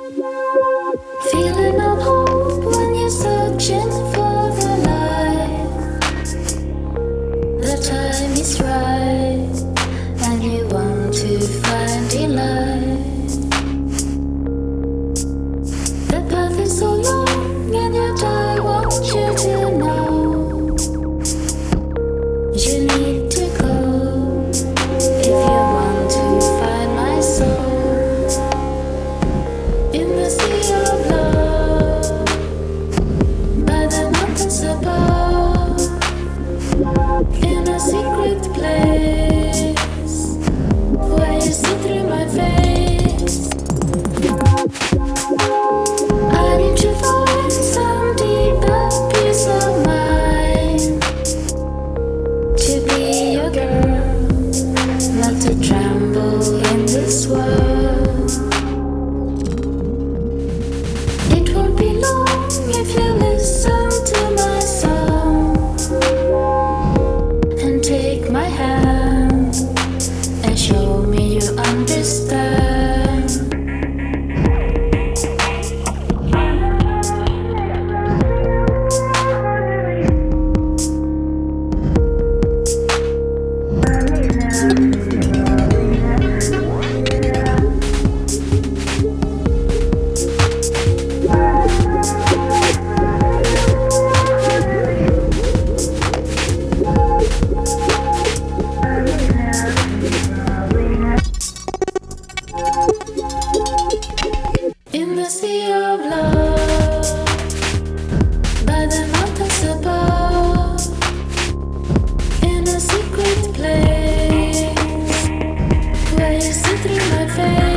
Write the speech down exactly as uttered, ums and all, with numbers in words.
Feeling of hope when you're searching for the light. The time is right, and you want to find delight. The path is so long, and yet I want you to know you need to go if you want to find my soul in the sea of love by the mountains above, in a secret place where you see through my face. I need to find some deeper peace of mind, to be your girl, not to tremble in this world. It won't be long if you listen to my song and take my hand and show me you understand. In the sea of love, by the mountains above, in a secret place where you see through my face.